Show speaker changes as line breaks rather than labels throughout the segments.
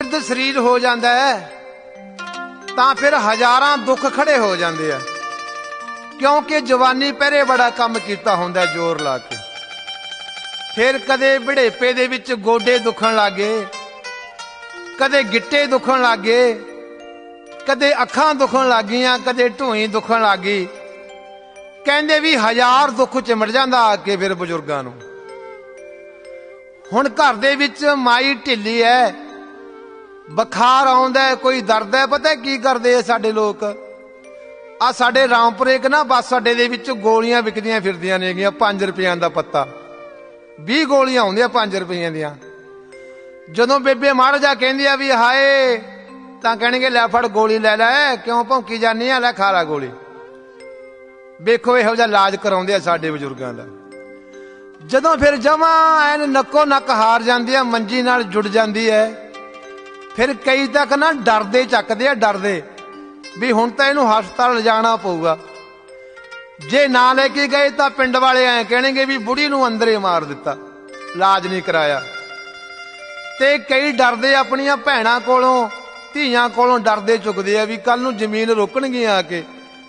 बिरध शरीर हो जाता है तां फिर हजारां दुख खड़े हो जाते हैं, क्योंकि जवानी पहरे बड़ा काम किया होंदा जोर ला के। फिर कदे बुढ़ेपे दे विच गोडे दुखण लागे, कदे गिट्टे दुखण लागे, कदे अखां दुखण लागियां, कदे ढूई दुखण लागी। कहंदे भी हजार दुख चिमड़ जांदा आके फिर बजुर्गां नूं। हुण घर दे विच माई ढिली है, बुखार आउंदा है, कोई दर्द है, पता की करदे आ साडे लोक? आ साडे रामपुर एक ना बस अड्डे दे विच गोलियां विकदियां फिरदियां नेगियां, 5 रुपयां दा पत्ता, 20 गोलियां आउंदियां 5 रुपयां दियां। जदों बेबे मर जा कहंदी आ भी हाय, तां कहणगे लै फड़ गोली लै लै, क्यों भौंकी जानी आ, लै खा लै गोली। वेखो इहो जिहा इलाज कराउंदे आ साडे बजुर्गां दा। जदों फिर जमा एन नक्को नक हार जांदी है, मंजी नाल जुड़ जांदी है, फिर कई तक ना डरदे चकदे आ, डरदे भी हुण तां इहनूं हस्पताल लिजाणा पऊगा। जे ना लेके गए तां पिंड वाले ऐ कहणगे भी बुढ़ी नूं अंदरे मार दित्ता, इलाज नहीं कराया। ते कई डरदे अपणियां भैणां कोलों, धीआं कोलों डरदे चुकदे आ भी कल नूं जमीन रोकणगीआं आके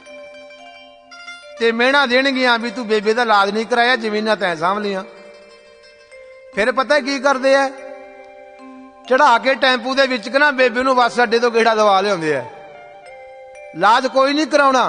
ते मेहना देणगीआं भी तू बेबे दा इलाज नहीं कराया, जमीनां तैं सांभ लियां। फिर पता की करदे आ, चढ़ा के टैंपू दे विच ना बेबे नूं बस अड्डे तो गेड़ा दवा लिआउंदे आ, इलाज कोई नहीं कराउणा।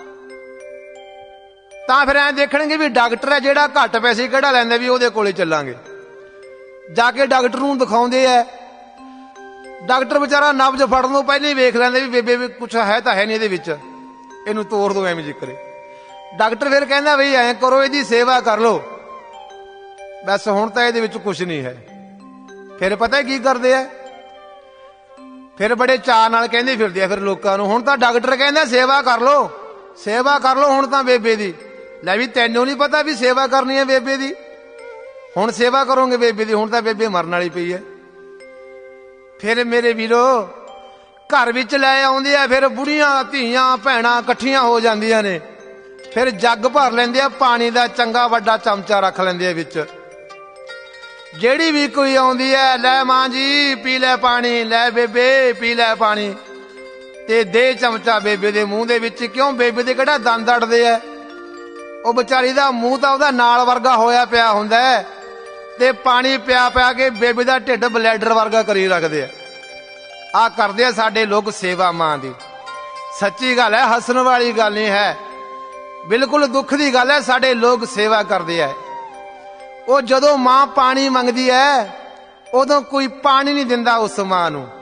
तां फिर ऐ देखणगे भी डॉक्टर है जिहड़ा घट पैसे किहड़ा लैंदा भी ओहदे कोले चलांगे। जाके डॉक्टर नूं दिखाउंदे आ, डॉक्टर बेचारा नब्ज फड़न तों पहले ही वेख लैंदे भी बेबे कुछ है तां है नहीं इहदे विच, इहनूं तोड़ दो एवें जिक्रे। डॉक्टर फिर कहंदा बई ऐ करो, इहदी सेवा कर लो, बस हुण तां इहदे विच कुछ नहीं है। फिर पता की करदे आ, फिर बड़े चाअ नाल कहंदे फिरदे आ फिर लोकां नूं, हुण तां डॉक्टर कहंदा सेवा कर लो, सेवा कर लो हुण तां बेबे दी। लै भी तैनूं नहीं पता भी सेवा करनी है बेबे दी, हुण सेवा करोगे बेबे दी, हुण तां बेबे मरन वाली पई है। फिर मेरे वीरो घर विच लै आउंदे आ, फिर बुढ़ियां धीआं भैणां इकट्ठियां हो जांदियां ने, फिर जग भर लेंदे आ पानी दा, चंगा वड्डा चमचा रख लेंदे आ विच। जेड़ी भी कोई आउंदी है, लै मां जी पी लै पानी, लै बेबे पी लै पानी, ते दे चमचा बेबे दे मूंह दे विच। क्यों बेबे दे किहड़ा दंद अड़दे आ, ਉਹ ਵਿਚਾਰੀ ਦਾ ਮੂੰਹ ਤਾਂ ਉਹਦਾ ਨਾਲ ਵਰਗਾ ਹੋਇਆ ਪਿਆ ਹੁੰਦਾ ਤੇ ਪਾਣੀ ਪਿਆ ਪਿਆ ਕੇ ਬੇਬੇ ਦਾ ਢਿੱਡ ਬਲੈਡਰ ਵਰਗਾ ਕਰੀ ਰੱਖਦੇ ਆ ਕਰਦੇ ਆ ਸਾਡੇ ਲੋਕ ਸੇਵਾ ਮਾਂ ਦੀ। ਸੱਚੀ ਗੱਲ ਹੈ, ਹੱਸਣ ਵਾਲੀ ਗੱਲ ਨਹੀਂ ਹੈ, ਬਿਲਕੁਲ ਦੁੱਖ ਦੀ ਗੱਲ ਹੈ। ਸਾਡੇ ਲੋਕ ਸੇਵਾ ਕਰਦੇ ਆ। ਉਹ ਜਦੋਂ ਮਾਂ ਪਾਣੀ ਮੰਗਦੀ ਹੈ ਉਦੋਂ ਕੋਈ ਪਾਣੀ ਨਹੀਂ ਦਿੰਦਾ ਉਸ ਮਾਂ ਨੂੰ।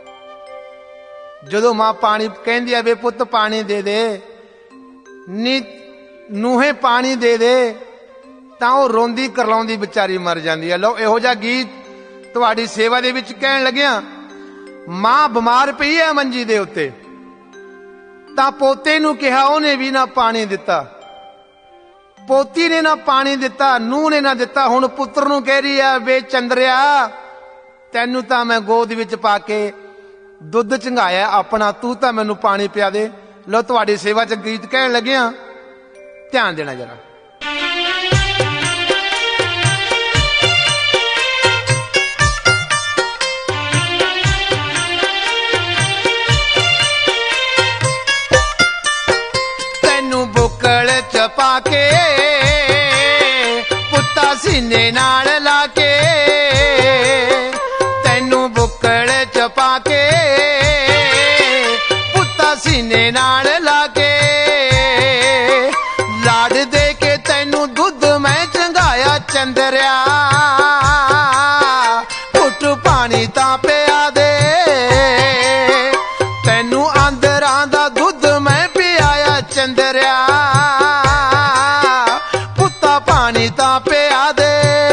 ਜਦੋਂ ਮਾਂ ਪਾਣੀ ਕਹਿੰਦੀ ਆ ਵੇ ਪੁੱਤ ਪਾਣੀ ਦੇ ਦੇ, ਨੀ ਨੂਹੇ ਪਾਣੀ ਦੇ ਦੇ, ਤਾਂ ਉਹ ਰੋਂਦੀ ਕਰਲਾਉਂਦੀ ਵਿਚਾਰੀ ਮਰ ਜਾਂਦੀ ਹੈ। ਲਓ ਇਹੋ ਜਿਹਾ ਗੀਤ ਤੁਹਾਡੀ ਸੇਵਾ ਦੇ ਵਿੱਚ ਕਹਿਣ ਲੱਗਿਆ। ਮਾਂ ਬਿਮਾਰ ਪਈ ਹੈ ਮੰਜੀ ਦੇ ਉੱਤੇ, ਤਾਂ ਪੋਤੇ ਨੂੰ ਕਿਹਾ, ਉਹਨੇ ਵੀ ਨਾ ਪਾਣੀ ਦਿੱਤਾ, ਪੋਤੀ ਨੇ ਨਾ ਪਾਣੀ ਦਿੱਤਾ, ਨੂੰਹ ਨੇ ਨਾ ਦਿੱਤਾ। ਹੁਣ ਪੁੱਤਰ ਨੂੰ ਕਹਿ ਰਹੀ ਆ ਵੇ ਚੰਦਰਿਆ ਤੈਨੂੰ ਤਾਂ ਮੈਂ ਗੋਦ ਵਿੱਚ ਪਾ ਕੇ ਦੁੱਧ ਚੰਗਾਇਆ ਆਪਣਾ, ਤੂੰ ਤਾਂ ਮੈਨੂੰ ਪਾਣੀ ਪਿਆ ਦੇ। ਲਓ ਤੁਹਾਡੀ ਸੇਵਾ ਚ ਗੀਤ ਕਹਿਣ ਲੱਗਿਆ, ਧਿਆਨ ਦੇਣਾ ਜਰਾ। ਤੈਨੂੰ ਬੁੱਕਲ ਚ ਪਾ ਕੇ ਪੁੱਤਾ ਸੀਨੇ ਨਾਲ ਲਾ ਕੇ, ਤੈਨੂੰ ਬੁੱਕਲ ਚ ਪਾ ਕੇ ਪੁੱਤਾ ਸੀਨੇ ਨਾਲ ਲਾ ਕੇ, ਲਾਡ ਦੇ ਕੇ ਤੈਨੂੰ ਦੁੱਧ ਮੈਂ ਚੰਗਾਇਆ ਚੰਦਰਿਆ, ਘੁੱਟ ਪਾਣੀ ਤਾਂ ਪਿਆ ਦੇ, ਤੈਨੂੰ ਆਂਦਰਾਂ ਦਾ ਦੁੱਧ ਮੈਂ ਪਿਆਇਆ ਚੰਦਰਿਆ, ਪੁੱਤਾ ਪਾਣੀ ਤਾਂ ਪਿਆ ਦੇ।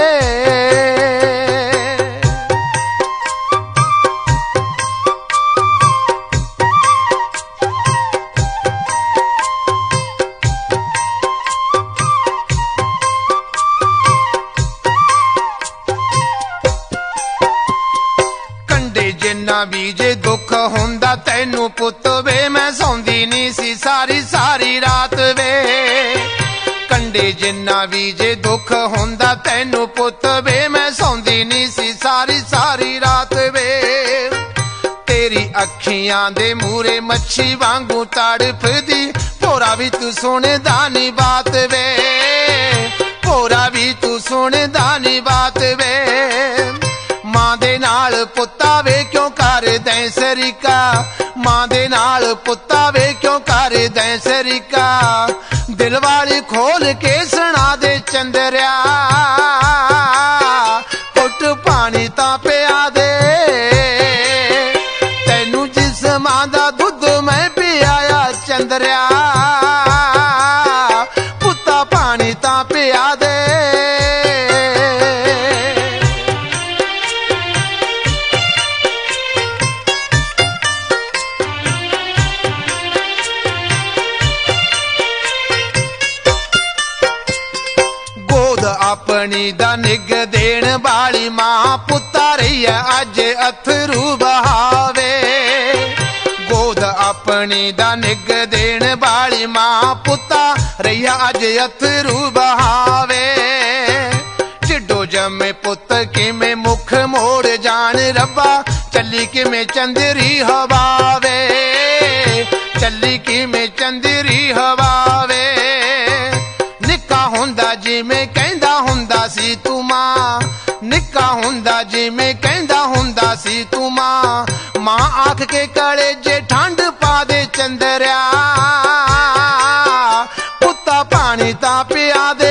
ਜਿੰਨਾ ਵੀ ਜੇ ਦੁੱਖ ਹੁੰਦਾ ਤੈਨੂੰ ਪੁੱਤ ਵੇ, ਮੈਂ ਸੌਂਦੀ ਨਹੀਂ ਸੀ ਸਾਰੀ ਸਾਰੀ ਰਾਤ ਵੇ। ਕੰਡੇ ਜਿੰਨਾ ਵੀ ਜੇ ਦੁੱਖ ਹੁੰਦਾ ਤੈਨੂੰ ਪੁੱਤ ਵੇ, ਮੈਂ ਸੌਂਦੀ ਨਹੀਂ ਸੀ ਸਾਰੀ ਸਾਰੀ ਰਾਤ ਵੇ। तेरी अखियां दे मूरे मच्छी वांगू तड़फदी भोरा भी तू सुनदा नी बात वे भोरा भी तू सुनदा नी बात वे मां दे नाल पुत्ता वे क्यों कर दै सरीका मां दे नाल पुत्ता वे क्यों कर दै सरीका दिल वाली खोल के सुना दे चंदरिया कुट पानी तां पिया दे तैनू जिस्मां दा दुध मैं पियाया चंदरिया पुत्ता पानी तां पिया दे अपनी दा निग देण वाली मां पुत्ता रही है अज अथरू बहावे गोद अपनी दा निग देण वाली मां पुत्ता रही है अज अथरू बहावे ढिडो जमे पुत किमें मुख मोड़ जान रब्बा चली किमें चंदरी हवावे चली किमें चंदरी हवावे निक्का हुंदा जिमें कहंदा हुंदा सी तू मां निक्का हुंदा जिमें कहंदा हुंदा सी तू मां आख के कलेजे ठंड पा दे चंदरिया पुत्ता पानी तां पिया दे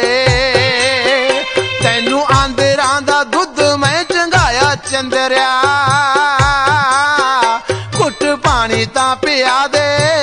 तैनू आंदरां दा दुध मैं चंगाया चंदरिया घुट पानी तां पिया दे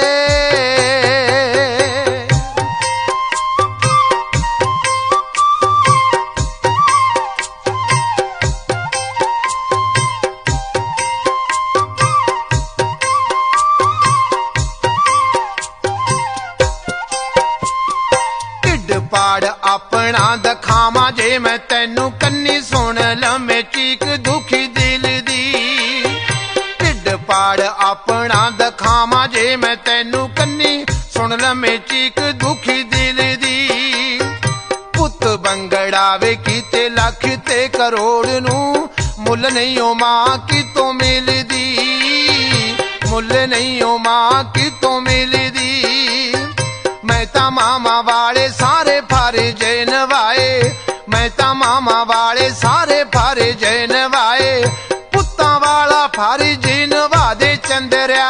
पाड़ अपना दखावा जे मैं तैनू कन्नी सुन लमे चीक दुखी दिल दी ढिड पाड़ अपना दखावा जे मैं तैनू कन्नी सुन लमे चीक दुखी दिल दी पुत बंगड़ा वे कीते लख ते करोड़ नू मुल नहीं ओ मां कितों मिलदी मुल नहीं ओ मां कितों मिलदी मैं ता मामा वाले सारे फारे जय नवाए मैं ता मामा वाले सारे फारे जय नवाए पुत्ता वाला फारी जी नवा दे चंदरिया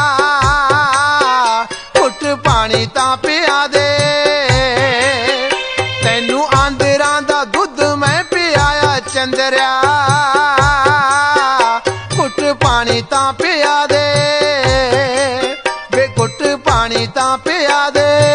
घुट पानी तां पिया दे तैनू आंदरां दा दुध मैं पियाया चंदरिया घुट पानी तां पिया दे वे घुट पानी तां पिया दे